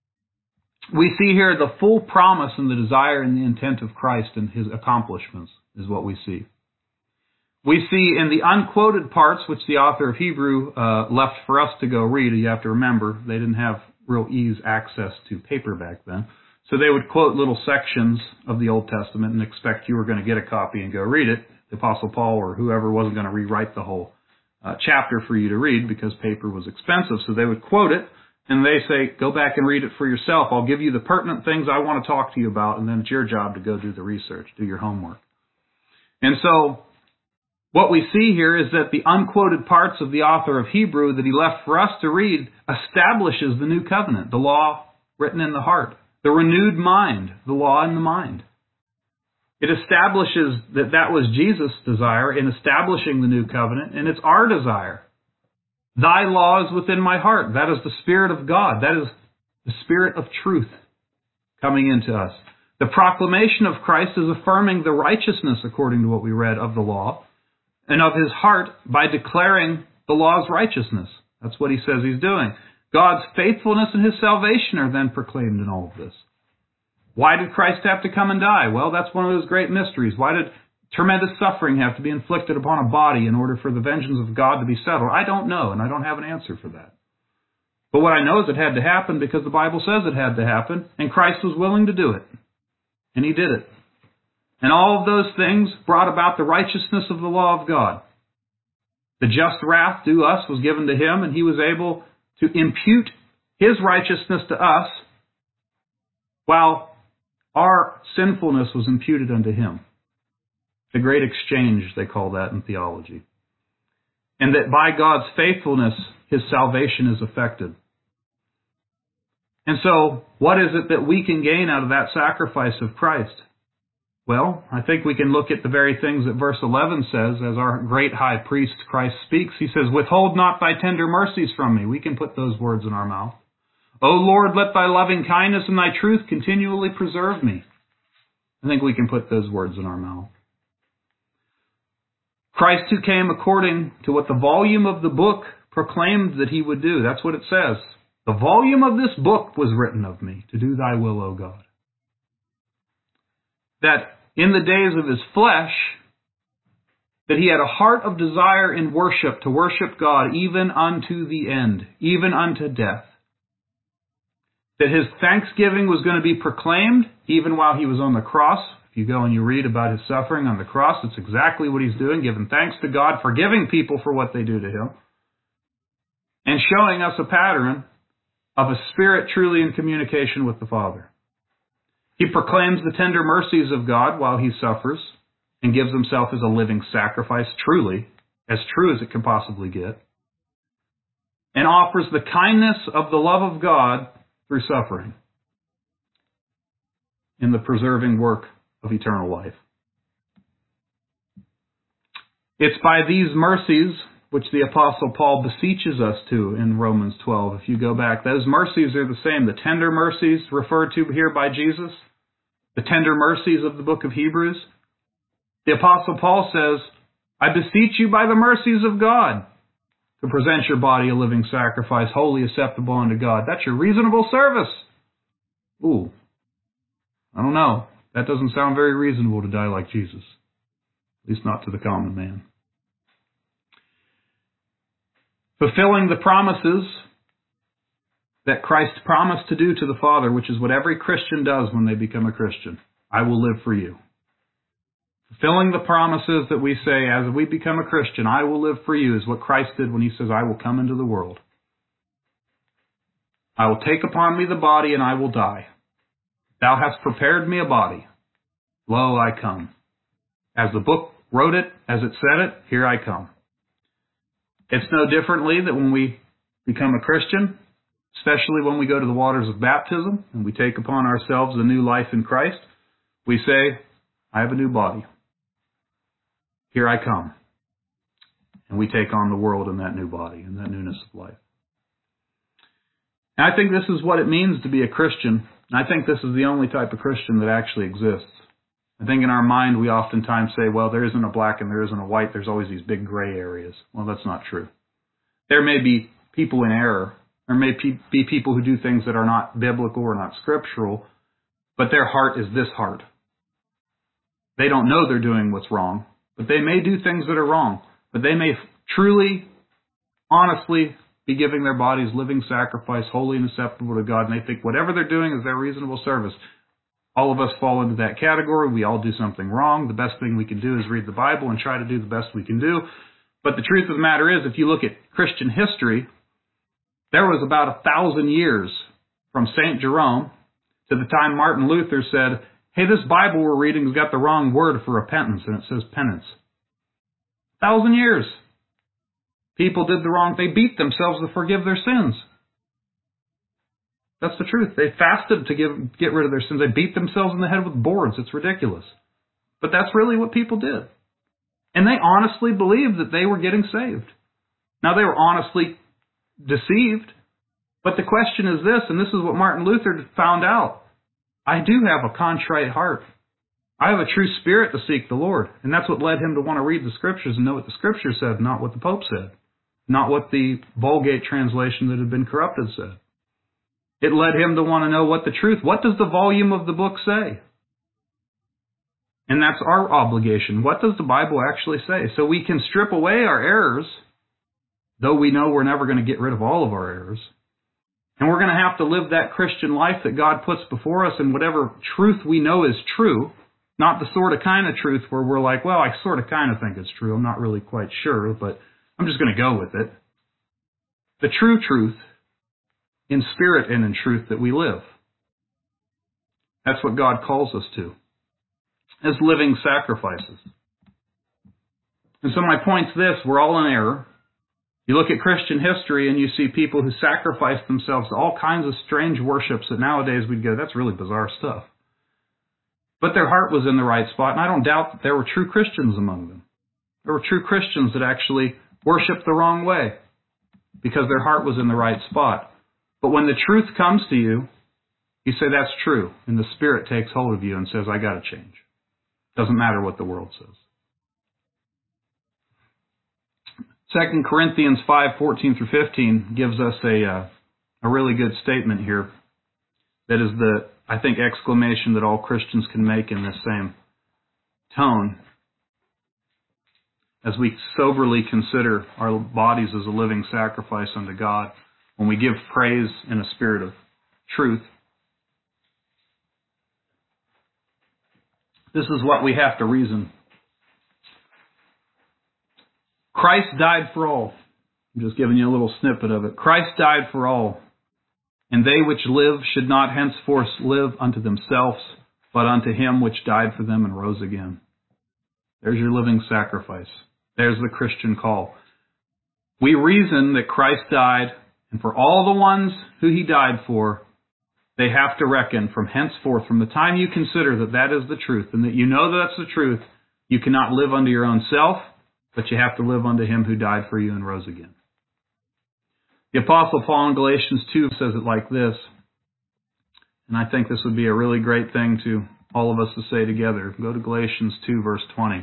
We see here the full promise and the desire and the intent of Christ and his accomplishments is what we see. We see in the unquoted parts, which the author of Hebrew left for us to go read. You have to remember, they didn't have real ease access to paper back then. So they would quote little sections of the Old Testament and expect you were going to get a copy and go read it. The Apostle Paul or whoever wasn't going to rewrite the whole chapter for you to read because paper was expensive. So they would quote it and they say, go back and read it for yourself. I'll give you the pertinent things I want to talk to you about, and then it's your job to go do the research, do your homework. And so what we see here is that the unquoted parts of the author of Hebrew that he left for us to read establishes the new covenant, the law written in the heart, the renewed mind, the law in the mind. It establishes that that was Jesus' desire in establishing the new covenant, and it's our desire. Thy law is within my heart. That is the Spirit of God. That is the Spirit of truth coming into us. The proclamation of Christ is affirming the righteousness, according to what we read, of the law, and of his heart by declaring the law's righteousness. That's what he says he's doing. God's faithfulness and his salvation are then proclaimed in all of this. Why did Christ have to come and die? Well, that's one of those great mysteries. Why did tremendous suffering have to be inflicted upon a body in order for the vengeance of God to be settled? I don't know, and I don't have an answer for that. But what I know is it had to happen because the Bible says it had to happen, and Christ was willing to do it. And he did it. And all of those things brought about the righteousness of the law of God. The just wrath due us was given to him, and he was able to impute his righteousness to us, while our sinfulness was imputed unto him. The great exchange, they call that in theology. And that by God's faithfulness, his salvation is effected. And so, what is it that we can gain out of that sacrifice of Christ? Well, I think we can look at the very things that verse 11 says, as our great high priest Christ speaks. He says, withhold not thy tender mercies from me. We can put those words in our mouth. O Lord, let thy loving kindness and thy truth continually preserve me. I think we can put those words in our mouth. Christ who came according to what the volume of the book proclaimed that he would do. That's what it says. The volume of this book was written of me, to do thy will, O God. That in the days of his flesh, that he had a heart of desire in worship, to worship God even unto the end, even unto death. That his thanksgiving was going to be proclaimed even while he was on the cross. If you go and you read about his suffering on the cross, it's exactly what he's doing, giving thanks to God, forgiving people for what they do to him, and showing us a pattern of a spirit truly in communication with the Father. He proclaims the tender mercies of God while he suffers. and gives himself as a living sacrifice, truly, as true as it can possibly get, and offers the kindness of the love of God through suffering in the preserving work of eternal life. It's by these mercies which the Apostle Paul beseeches us to in Romans 12. If you go back, those mercies are the same. The tender mercies referred to here by Jesus, the tender mercies of the book of Hebrews. The Apostle Paul says, I beseech you by the mercies of God to present your body a living sacrifice, wholly acceptable unto God. That's your reasonable service. Ooh, I don't know. That doesn't sound very reasonable to die like Jesus. At least not to the common man. Fulfilling the promises that Christ promised to do to the Father, which is what every Christian does when they become a Christian. I will live for you. Fulfilling the promises that we say as we become a Christian, I will live for you, is what Christ did when he says, I will come into the world. I will take upon me the body and I will die. Thou hast prepared me a body. Lo, I come. As the book wrote it, as it said it, here I come. It's no differently that when we become a Christian, especially when we go to the waters of baptism and we take upon ourselves a new life in Christ, we say, I have a new body. Here I come. And we take on the world in that new body, in that newness of life. And I think this is what it means to be a Christian. And I think this is the only type of Christian that actually exists. I think in our mind we oftentimes say, well, there isn't a black and there isn't a white. There's always these big gray areas. Well, that's not true. There may be people in error. There may be people who do things that are not biblical or not scriptural, but their heart is this heart. They don't know they're doing what's wrong, but they may do things that are wrong. But they may truly, honestly be giving their bodies living sacrifice, holy and acceptable to God, and they think whatever they're doing is their reasonable service. All of us fall into that category. We all do something wrong. The best thing we can do is read the Bible and try to do the best we can do. But the truth of the matter is, if you look at Christian history, there was about 1,000 years from St. Jerome to the time Martin Luther said, hey, this Bible we're reading has got the wrong word for repentance, and it says penance. 1,000 years. People did the wrong thing. They beat themselves to forgive their sins. That's the truth. They fasted to get rid of their sins. They beat themselves in the head with boards. It's ridiculous. But that's really what people did. And they honestly believed that they were getting saved. Now, they were honestly deceived. But the question is this, and this is what Martin Luther found out. I do have a contrite heart. I have a true spirit to seek the Lord. And that's what led him to want to read the Scriptures and know what the Scripture said, not what the Pope said. Not what the Vulgate translation that had been corrupted said. It led him to want to know what does the volume of the book say? And that's our obligation. What does the Bible actually say? So we can strip away our errors, though we know we're never going to get rid of all of our errors. And we're going to have to live that Christian life that God puts before us, and whatever truth we know is true, not the sort of kind of truth where we're like, well, I sort of kind of think it's true. I'm not really quite sure, but I'm just going to go with it. The true truth, in spirit and in truth, that we live. That's what God calls us to, as living sacrifices. And so my point's this, we're all in error. You look at Christian history and you see people who sacrifice themselves to all kinds of strange worships that nowadays we'd go, that's really bizarre stuff. But their heart was in the right spot, and I don't doubt that there were true Christians among them. There were true Christians that actually worshiped the wrong way because their heart was in the right spot. But when the truth comes to you, you say that's true, and the Spirit takes hold of you and says, I got to change. Doesn't matter what the world says. 2 Corinthians 5:14 through 15 gives us a really good statement here. That is the, I think, exclamation that all Christians can make in this same tone. As we soberly consider our bodies as a living sacrifice unto God, when we give praise in a spirit of truth, this is what we have to reason. Christ died for all. I'm just giving you a little snippet of it. Christ died for all, and they which live should not henceforth live unto themselves, but unto him which died for them and rose again. There's your living sacrifice. There's the Christian call. We reason that Christ died, and for all the ones who he died for, they have to reckon from henceforth, from the time you consider that that is the truth, and that you know that that's the truth, you cannot live unto your own self, but you have to live unto him who died for you and rose again. The Apostle Paul in Galatians 2 says it like this, and I think this would be a really great thing to all of us to say together. Go to Galatians 2, verse 20.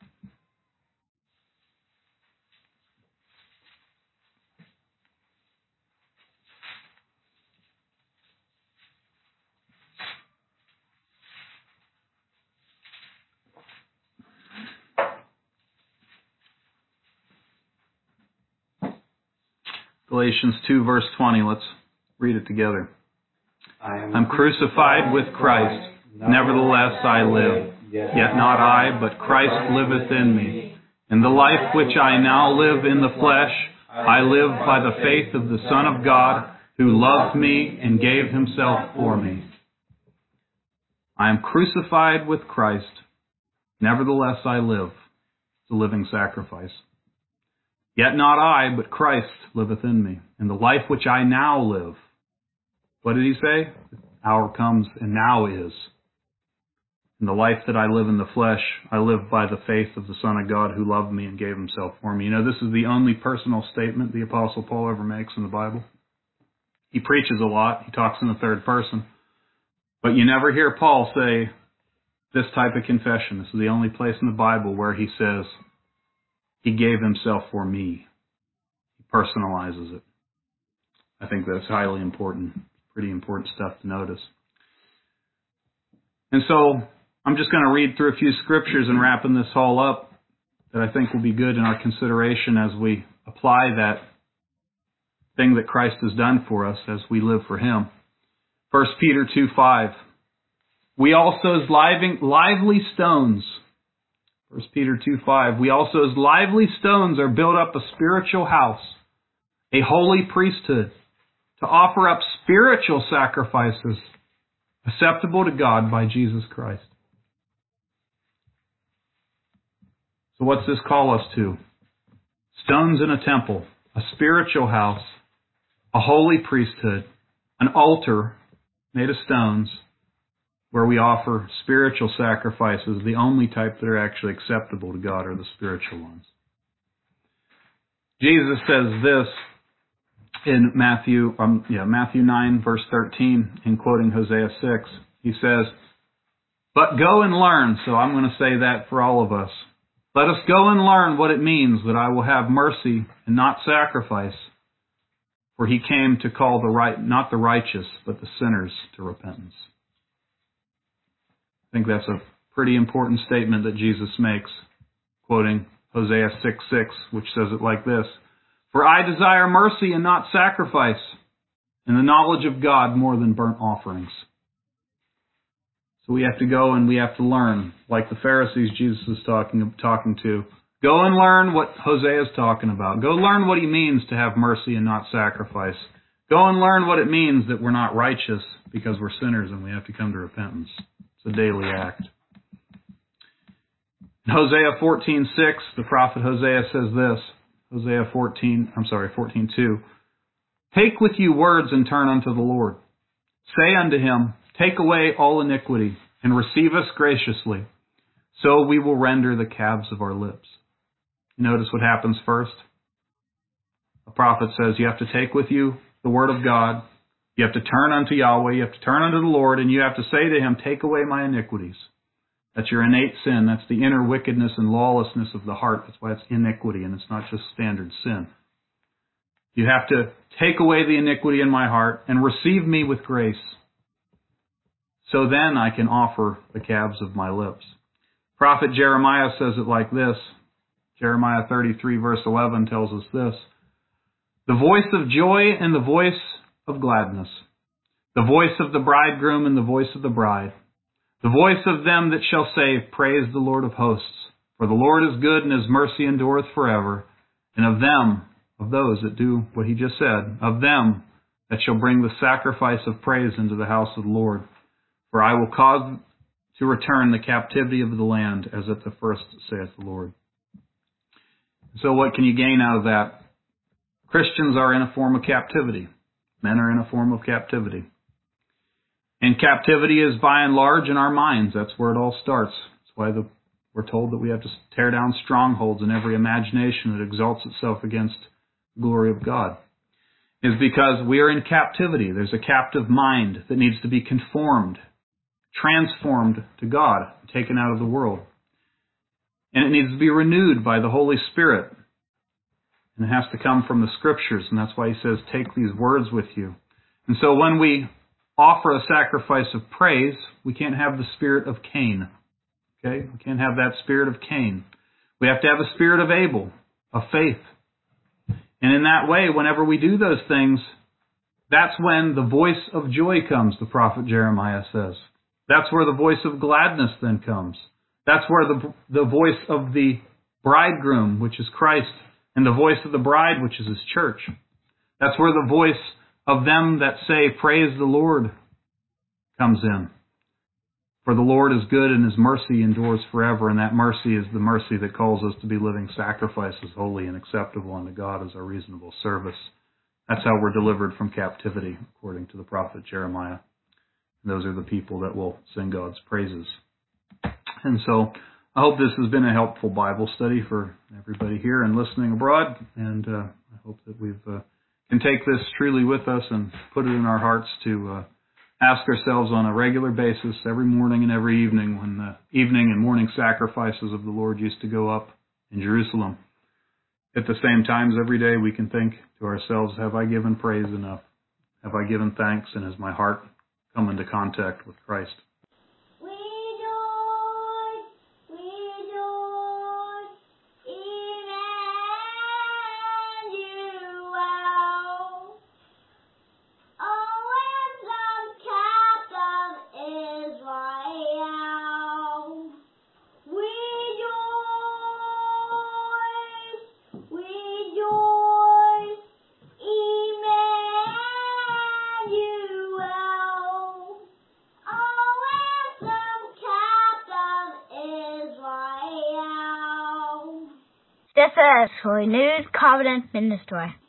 Galatians 2, verse 20. Let's read it together. I'm crucified with Christ. Nevertheless I live. Yet not I, but Christ liveth in me. And the life which I now live in the flesh, I live by the faith of the Son of God, who loved me and gave himself for me. I am crucified with Christ. Nevertheless I live. It's a living sacrifice. Yet not I, but Christ liveth in me. And the life which I now live. What did he say? The hour comes and now is. And the life that I live in the flesh, I live by the faith of the Son of God who loved me and gave himself for me. You know, this is the only personal statement the Apostle Paul ever makes in the Bible. He preaches a lot. He talks in the third person. But you never hear Paul say this type of confession. This is the only place in the Bible where he says, he gave himself for me. He personalizes it. I think that's highly important. Pretty important stuff to notice. And so I'm just going to read through a few scriptures and wrapping this all up that I think will be good in our consideration as we apply that thing that Christ has done for us as we live for him. 1 Peter 2:5. We also as lively stones. 1 Peter 2:5. We also as lively stones are built up a spiritual house, a holy priesthood, to offer up spiritual sacrifices acceptable to God by Jesus Christ. So what's this call us to? Stones in a temple, a spiritual house, a holy priesthood, an altar made of stones where we offer spiritual sacrifices. The only type that are actually acceptable to God are the spiritual ones. Jesus says this in Matthew 9, verse 13, in quoting Hosea 6. He says, "But go and learn," so I'm going to say that for all of us. "Let us go and learn what it means that I will have mercy and not sacrifice. For he came to call not the righteous, but the sinners to repentance." I think that's a pretty important statement that Jesus makes, quoting Hosea 6:6, which says it like this, "For I desire mercy and not sacrifice, and the knowledge of God more than burnt offerings." So we have to go and we have to learn, like the Pharisees Jesus is talking to. Go and learn what Hosea is talking about. Go learn what he means to have mercy and not sacrifice. Go and learn what it means that we're not righteous because we're sinners and we have to come to repentance. It's a daily act. In Hosea 14:6, the prophet Hosea says this. Hosea 14:2. "Take with you words and turn unto the Lord. Say unto him, take away all iniquity and receive us graciously. So we will render the calves of our lips." You notice what happens first? The prophet says you have to take with you the word of God. You have to turn unto Yahweh. You have to turn unto the Lord, and you have to say to him, take away my iniquities. That's your innate sin. That's the inner wickedness and lawlessness of the heart. That's why it's iniquity, and it's not just standard sin. You have to take away the iniquity in my heart and receive me with grace. So then I can offer the calves of my lips. Prophet Jeremiah says it like this. Jeremiah 33 verse 11 tells us this. "The voice of joy and the voice of gladness. The voice of the bridegroom and the voice of the bride. The voice of them that shall say, praise the Lord of hosts. For the Lord is good and his mercy endureth forever. And of those that do what he just said, of them that shall bring the sacrifice of praise into the house of the Lord. For I will cause to return the captivity of the land as at the first, saith the Lord. So what can you gain out of that? Christians are in a form of captivity. Men are in a form of captivity. And captivity is by and large in our minds. That's where it all starts. That's why we're told that we have to tear down strongholds and every imagination that exalts itself against the glory of God. Is because we are in captivity. There's a captive mind that needs to be conformed, transformed to God, taken out of the world. And it needs to be renewed by the Holy Spirit. And it has to come from the Scriptures, and that's why he says, take these words with you. And so when we offer a sacrifice of praise, we can't have the spirit of Cain. Okay? We can't have that spirit of Cain. We have to have a spirit of Abel, of faith. And in that way, whenever we do those things, that's when the voice of joy comes, the prophet Jeremiah says. That's where the voice of gladness then comes. That's where the voice of the bridegroom, which is Christ, and the voice of the bride, which is his church. That's where the voice of them that say, praise the Lord, comes in. For the Lord is good and his mercy endures forever, and that mercy is the mercy that calls us to be living sacrifices, holy and acceptable unto God as our reasonable service. That's how we're delivered from captivity, according to the prophet Jeremiah. And those are the people that will sing God's praises. And so I hope this has been a helpful Bible study for everybody here and listening abroad. And I hope that we can take this truly with us and put it in our hearts to ask ourselves on a regular basis, every morning and every evening, when the evening and morning sacrifices of the Lord used to go up in Jerusalem. At the same times, every day we can think to ourselves, have I given praise enough? Have I given thanks? And has my heart come into contact with Christ? This is Holy News Covenant Ministry.